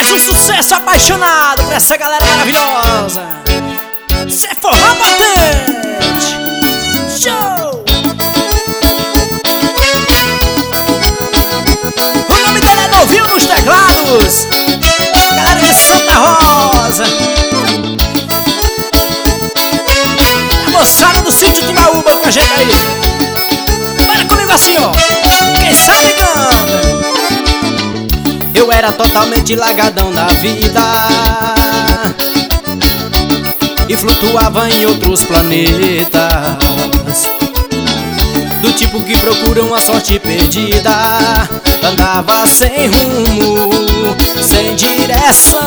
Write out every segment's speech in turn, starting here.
Mais um sucesso apaixonado pra essa galera maravilhosa. Cê é forró potente. Show! O nome dele é Novinho nos teclados. Galera de Santa Rosa. A moçada do sítio de Laúba com a gente aí. Bora comigo assim, ó. Quem sabe canta. Eu era totalmente largadão na vida e flutuava em outros planetas, do tipo que procuram a sorte perdida. Andava sem rumo, sem direção,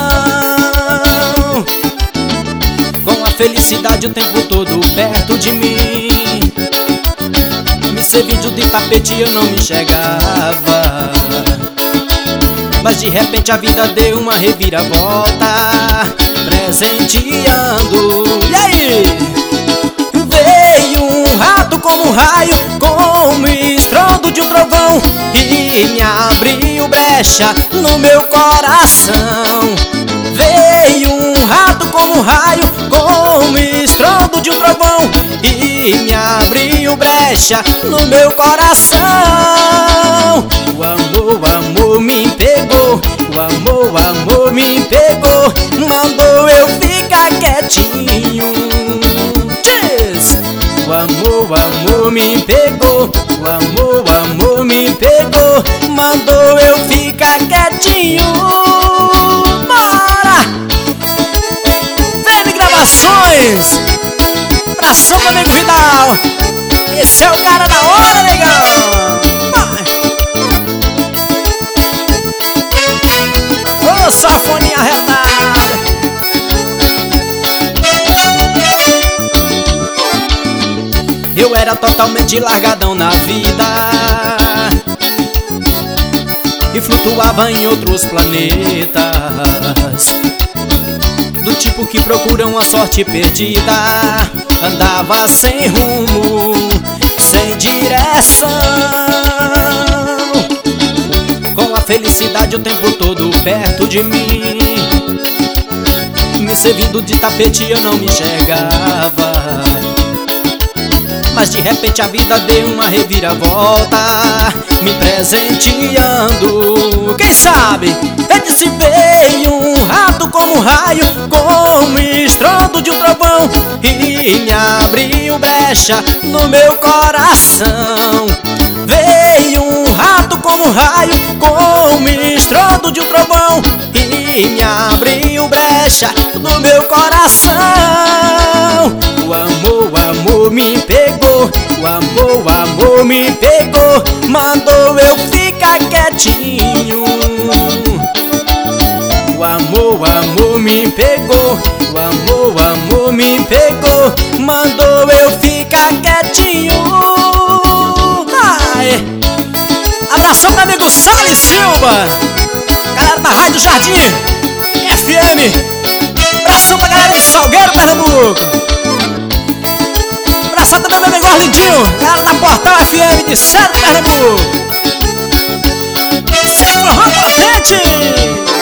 com a felicidade o tempo todo perto de mim. Me servindo de tapete eu não me enxergava, mas de repente a vida deu uma reviravolta, presenteando. E aí? Veio um rato como um raio, como estrondo de um trovão, e me abriu brecha no meu coração. Veio um rato como um raio, como estrondo de um trovão, e me abriu brecha no meu coração. O amor me pegou, o amor me pegou, mandou eu ficar quietinho. Diz! O amor me pegou, o amor me pegou, mandou eu ficar quietinho. Bora! Vem gravações, abração do amigo Vidal. Esse é o cara da hora, negão. Ô, safoninha arretada. Eu era totalmente largadão na vida e flutuava em outros planetas, do tipo que procuram a sorte perdida. Andava sem rumo, sem direção, com a felicidade o tempo todo perto de mim. Me servindo de tapete eu não me enxergava, mas de repente a vida deu uma reviravolta, me presenteando. Quem sabe? Eu disse: veio um rato como um raio, como estrondo de um trovão, e me abriu brecha no meu coração. Veio um rato como um raio, como estrondo de um trovão, e me abriu brecha no meu coração. O amor me pegou, o amor me pegou, mandou eu ficar quietinho. O amor me pegou, o amor me pegou, mandou eu ficar quietinho. Ai. Abração pro amigo Salles Silva, galera da Rádio Jardim FM. Abração pra galera de Salgueiro, Pernambuco. Abração também pro meu amigo Arlindinho, galera da Portal FM de Cedro, Pernambuco. Cê é forró potente.